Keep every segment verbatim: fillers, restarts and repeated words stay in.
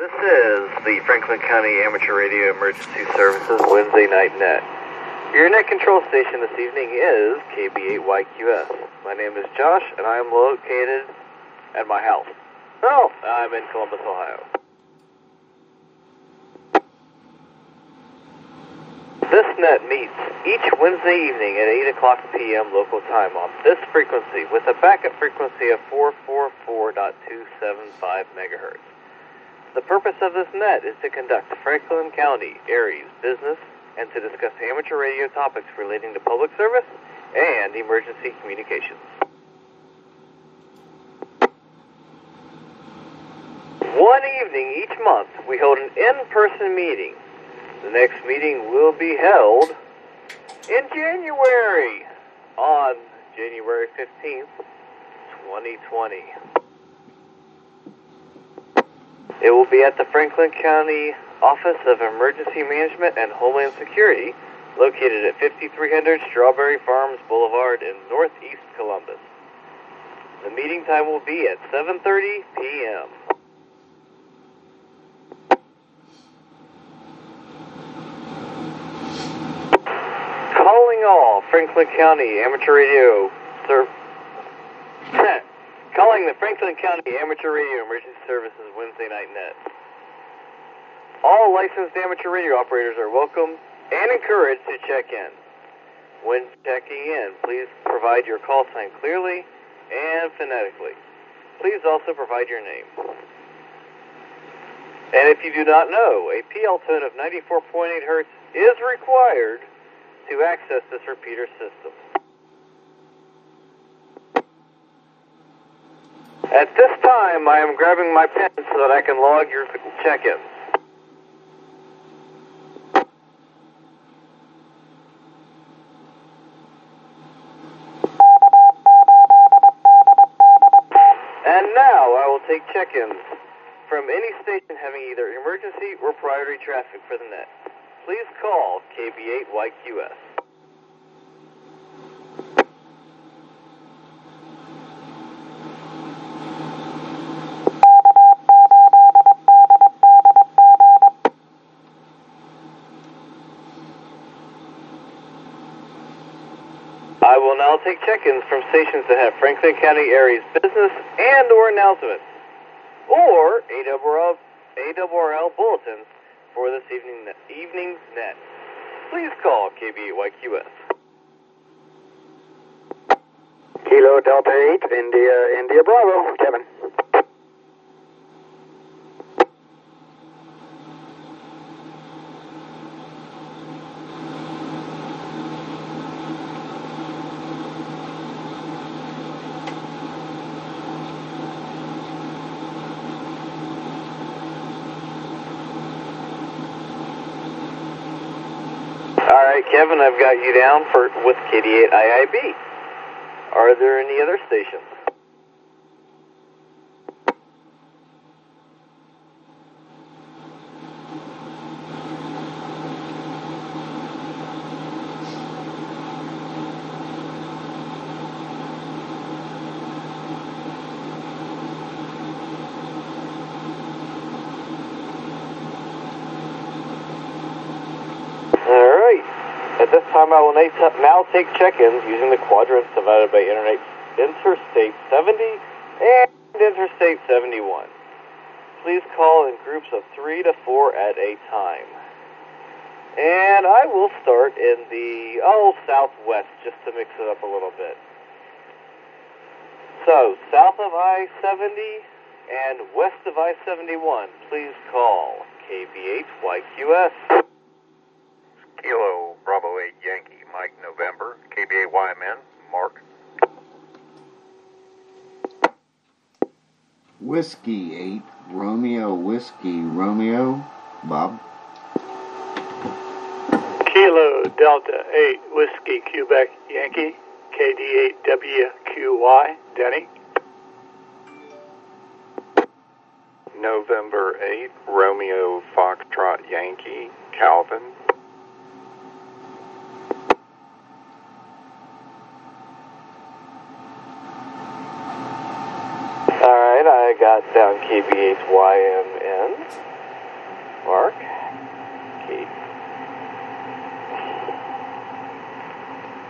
This is the Franklin County Amateur Radio Emergency Services Wednesday Night Net. Your net control station this evening is K B eight Y Q S. My name is Josh, and I am located at my house. Oh, I'm in Columbus, Ohio. This net meets each Wednesday evening at eight o'clock p m local time on this frequency with a backup frequency of four forty-four point two seven five megahertz. The purpose of this net is to conduct Franklin County Aries business and to discuss amateur radio topics relating to public service and emergency communications. One evening each month, we hold an in-person meeting. The next meeting will be held in January, on January fifteenth, twenty twenty. It will be at the Franklin County Office of Emergency Management and Homeland Security, located at fifty-three hundred Strawberry Farms Boulevard in Northeast Columbus. The meeting time will be at seven thirty p m Calling all Franklin County Amateur Radio Ser- Calling the Franklin County Amateur Radio Emergency Services Wednesday Night Net. All licensed amateur radio operators are welcome and encouraged to check in. When checking in, please provide your call sign clearly and phonetically. Please also provide your name. And if you do not know, a P L tone of ninety-four point eight hertz is required to access this repeater system. At this time, I am grabbing my pen so that I can log your check-ins. And now I will take check-ins from any station having either emergency or priority traffic for the net. Please call K B eight Y Q S. I will now take check-ins from stations that have Franklin County Aries business and or announcements, or A W R L, A W R L bulletins for this evening evening's net. Please call K B eight Y Q S. Kilo Delta eight, India, India Bravo, Kevin. Alright, Kevin, I've got you down for with K D eight I I B. Are there any other stations? At this time, I will now take check-ins using the quadrants divided by Internet Interstate seventy and Interstate seventy-one. Please call in groups of three to four at a time. And I will start in the, oh, southwest, just to mix it up a little bit. So, south of I seventy and west of I seventy-one, please call K B eight Y Q S. Kilo Bravo eight Yankee Mike November, K B A Y M N, Mark. Whiskey eight Romeo Whiskey Romeo, Bob. Kilo Delta eight Whiskey Quebec Yankee, K D eight W Q Y, Denny. November eighth Romeo Foxtrot Yankee, Calvin. Alright, I got down K B eight Y M N.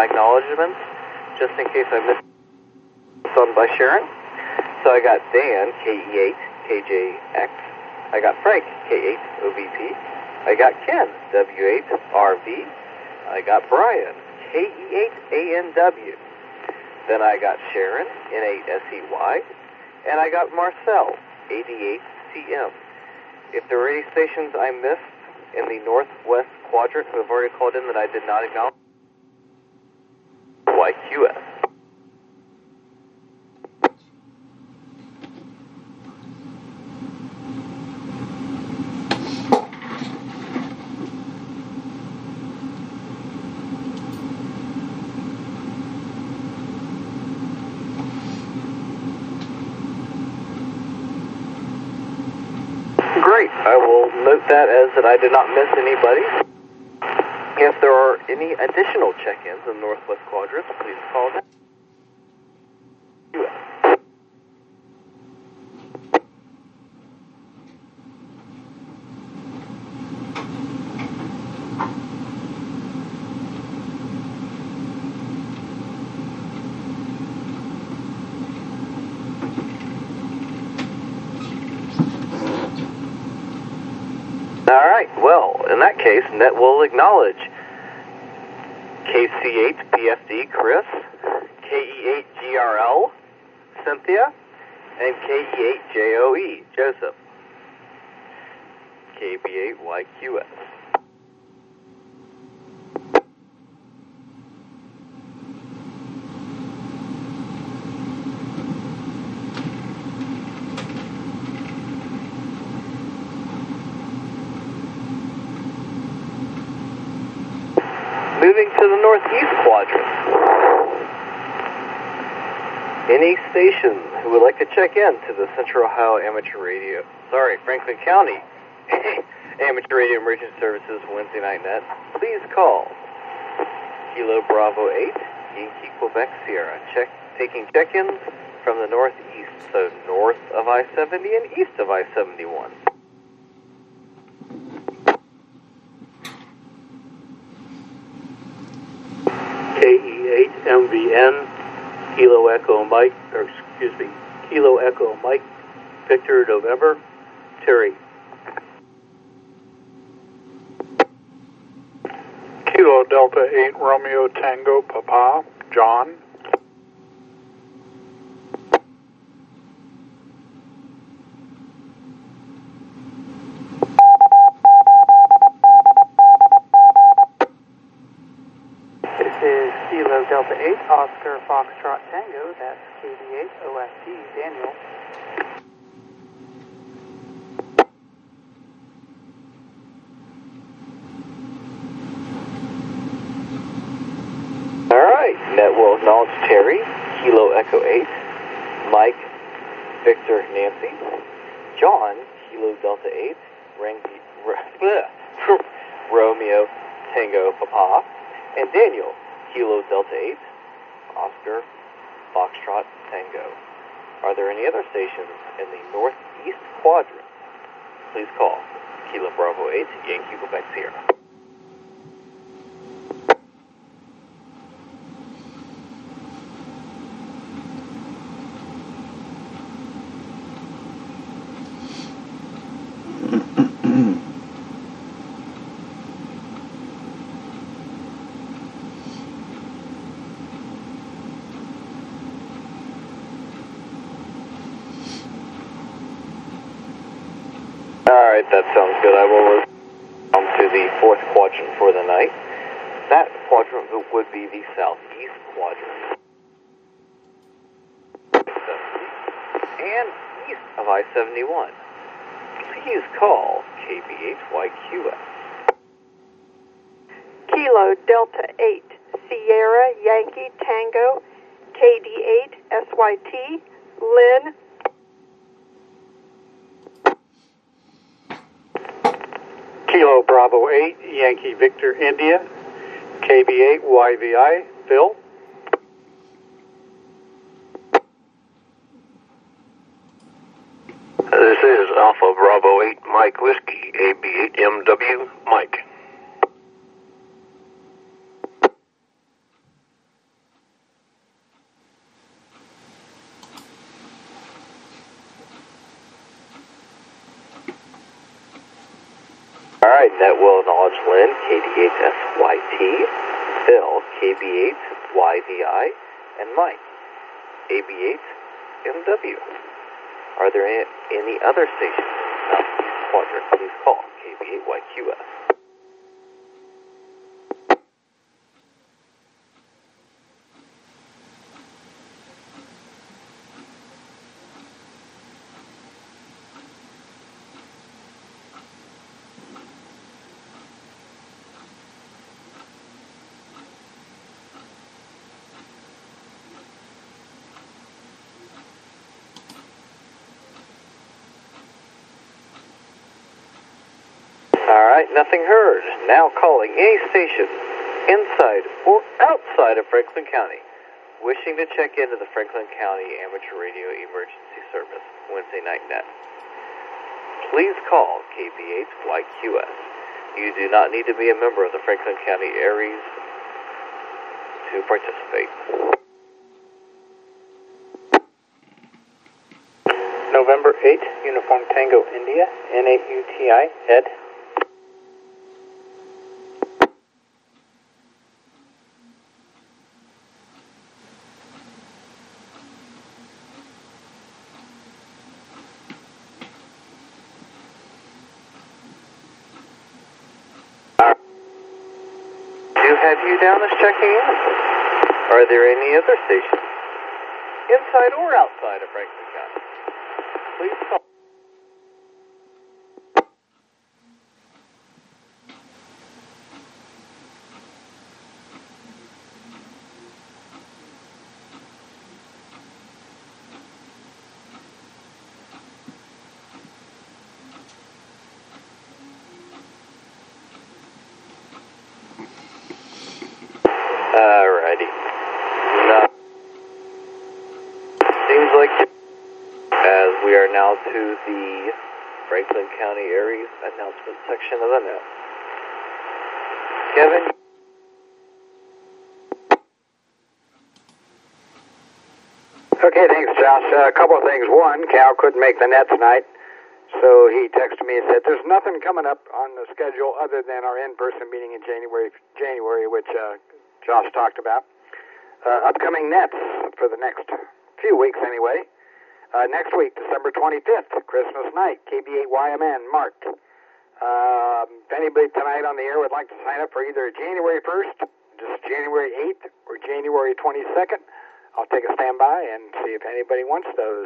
my acknowledgments, just in case I missed some by Sharon. So I got Dan, K E eight, K J X. I got Frank, K eight, O V P. I got Ken, W eight, R V. I got Brian, K E eight, A N W. Then I got Sharon, N eight S E Y. And I got Marcel, eighty-eight C M. If there were any stations I missed in the northwest quadrant who have already called in that I did not acknowledge, Y Q S. Great. I will note that as that I did not miss anybody. If there are any additional check-ins in the northwest quadrant, please call them. U S. All right, well, in that case, Net will acknowledge K C eight P F D Chris, K E eight G R L Cynthia, and K E eight J O E Joseph, K B eight Y Q S. Moving to the northeast quadrant. Any station who would like to check in to the Central Ohio Amateur Radio, sorry, Franklin County Amateur Radio Emergency Services Wednesday Night Net, please call Kilo Bravo eight, Yankee Quebec Sierra, check, taking check-ins from the northeast, so north of I seventy and east of I seventy-one. K E eight M V N, Kilo Echo Mike, or excuse me, Kilo Echo Mike, Victor November, Terry. Kilo Delta eight Romeo Tango Papa, John. Kilo Delta eight, Oscar Foxtrot Tango, that's K D eight O S D, Daniel. Alright, Net will acknowledge Terry, Kilo Echo eight, Mike, Victor Nancy, John, Kilo Delta eight, Rangi, Romeo Tango Papa, and Daniel, Kilo Delta eight, Oscar, Foxtrot, Tango. Are there any other stations in the northeast quadrant? Please call Kilo Bravo eight, Yankee Quebec Sierra. Alright, that sounds good. I will move on to the fourth quadrant for the night. That quadrant would be the southeast quadrant. And east of I seventy-one. Please call K B eight Y Q S. Kilo Delta eight, Sierra Yankee Tango, K D eight S Y T, Lynn. Kilo Bravo eight, Yankee Victor India, K B eight Y V I, Phil. This is Alpha Bravo eight, Mike Whiskey, A B eight M W, Mike. right, Net will acknowledge Lynn, K D eight S Y T, Phil, K B eight Y D I, and Mike, A B eight M W. Are there any, any other stations in the Southeast Quadrant? Please call K B eight Y Q S. All right, nothing heard. Now calling any station inside or outside of Franklin County wishing to check into the Franklin County Amateur Radio Emergency Service Wednesday Night Net. Please call K B eight Y Q S. You do not need to be a member of the Franklin County Aries to participate. November eighth, Uniform Tango India, N A U T I, Ed. Have you down as checking in? Are there any other stations inside or outside of Franklin County? Please call. Alrighty. No. Seems like, as we are now to the Franklin County Aries announcement section of the net. Kevin? Okay, thanks, Josh. Uh, a couple of things. One, Cal couldn't make the net tonight, so he texted me and said there's nothing coming up on the schedule other than our in-person meeting in January, January, which uh, Josh talked about. Uh, upcoming nets for the next few weeks anyway. Uh, next week, December twenty-fifth, Christmas night, K B eight Y M N, marked. Uh, if anybody tonight on the air would like to sign up for either January first, just January eighth, or January twenty-second, I'll take a standby and see if anybody wants those.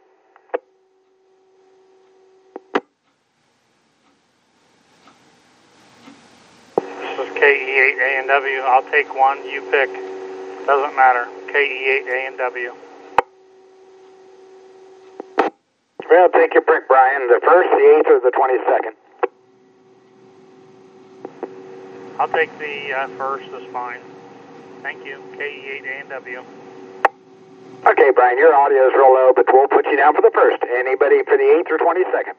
This is K E eight A and W. I'll take one. You pick. Doesn't matter. K E eight A and W. Well, take your pick, Brian. The first, the eighth, or the twenty-second? I'll take the uh, first. That's fine. Thank you. K E eight A and W. Okay, Brian, your audio is real low, but we'll put you down for the first. Anybody for the eighth or twenty-second?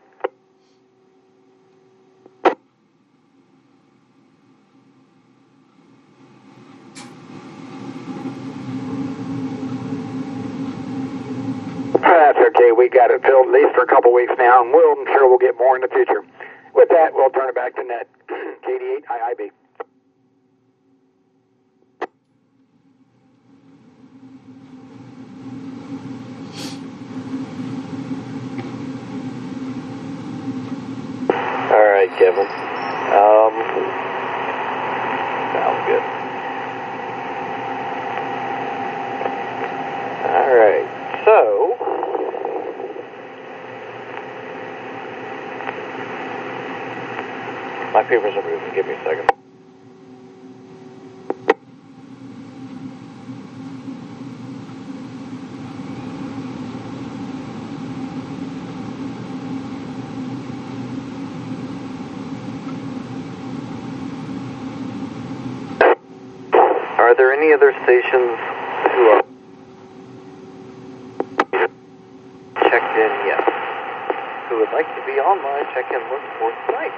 That's okay. We got it filled at least for a couple weeks now, and we'll, I'm sure we'll get more in the future. With that, we'll turn it back to Net. K D eight I I B. All right, Kevin. Um, sounds good. All right. So, my papers are moving. Give me a second. Are there any other stations who are checked in yet? Who would like to be on my check-in list for tonight?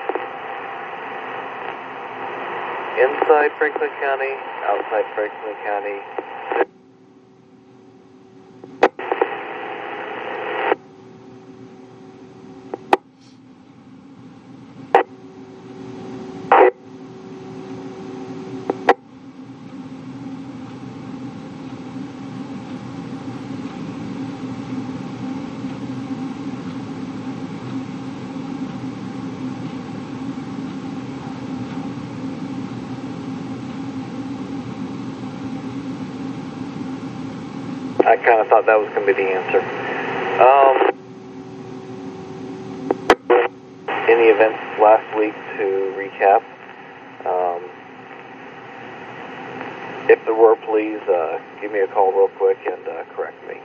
Inside Franklin County, outside Franklin County. kind of thought that was going to be the answer. Um, in the events last week, to recap, um, if there were, please uh, give me a call real quick and uh, correct me.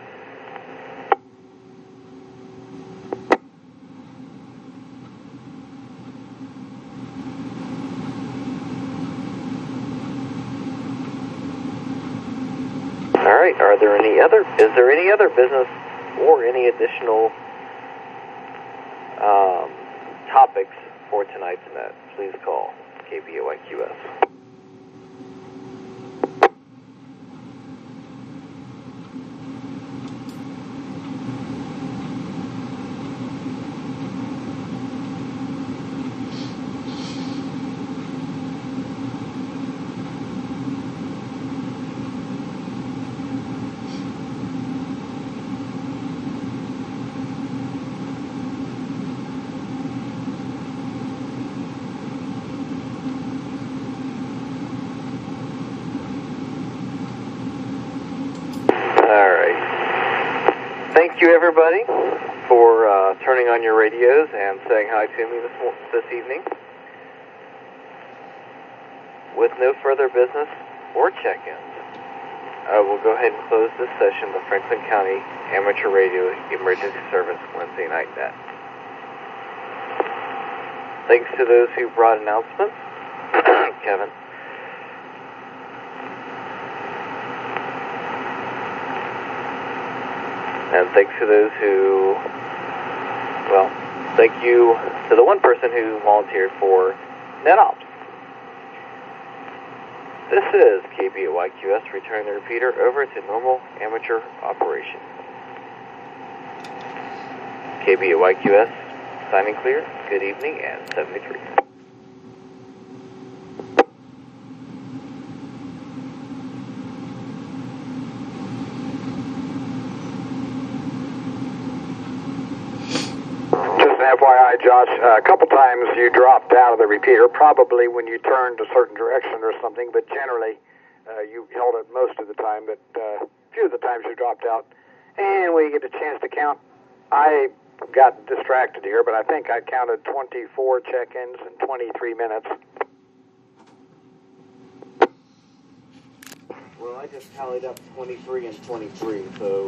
All right. Are there any other? Is there any other business or any additional um, topics for tonight's net? Please call K B O I Q S. Thank you, everybody, for uh, turning on your radios and saying hi to me this, this evening. With no further business or check-ins, I will go ahead and close this session of the Franklin County Amateur Radio Emergency Service Wednesday Night Net. Thanks to those who brought announcements. Kevin. And thanks to those who, well, thank you to the one person who volunteered for NetOps. This is K B O I Q S returning the repeater over to normal amateur operation. K B O I Q S signing clear. Good evening and seventy-three. F Y I, Josh, uh, a couple times you dropped out of the repeater, probably when you turned a certain direction or something, but generally uh, you held it most of the time, but uh, a few of the times you dropped out. And when you get a chance to count, I got distracted here, but I think I counted twenty-four check-ins in twenty-three minutes. Well, I just tallied up twenty-three and twenty-three, so